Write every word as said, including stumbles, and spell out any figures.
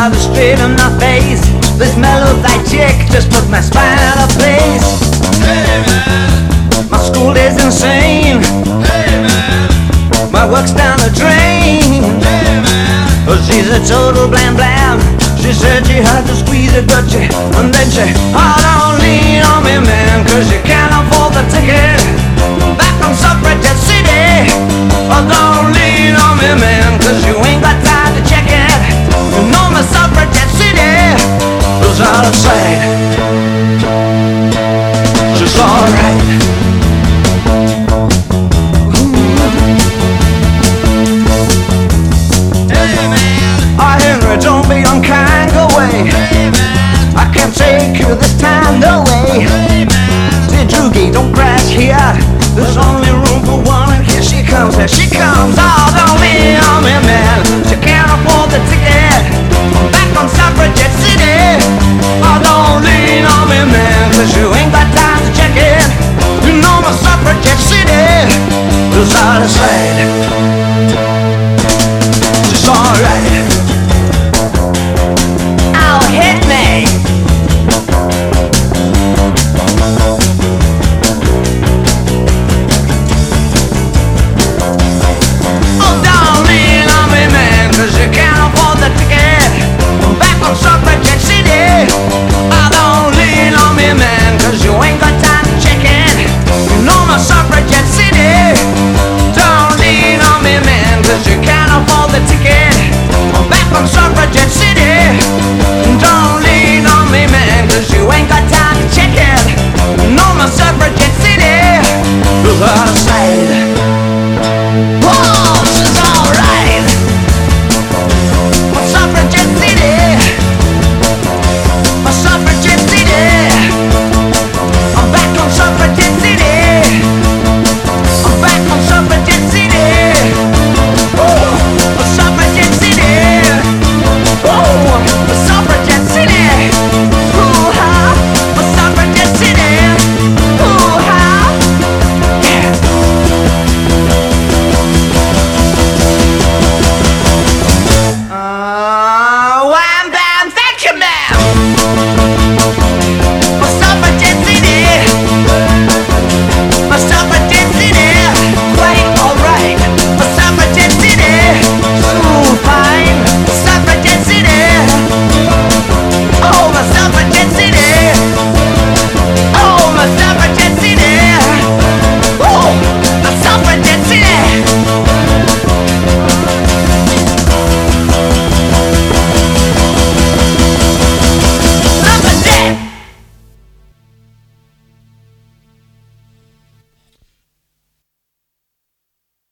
rather straight in my face. This mellow thigh chick just put my spine out of place. Hey man, my school is insane. Hey man, my work's down the drain. Hey man, oh, she's a total blam blam. She said she had to squeeze it, but she, and then she, oh, don't lean on me, man, cause you can't afford the ticket back from Suffragette City. Oh, don't lean on me, man, cause you ain't got time to check it. You know my Suffragette City was out of sight. She's alright. Hey man, Oh, Henry, don't be unkind, go away. Hey man, I can't take you this time, no way. Hey man, Dear Doogie, don't crash here. There's only room for one, and here she comes, here she comes. Oh, don't lean on me, man. She can't afford the ticket back from Suffragette City. Oh, don't lean on me, man, cause you ain't got time to check it. You know my Suffragette City is out of sight.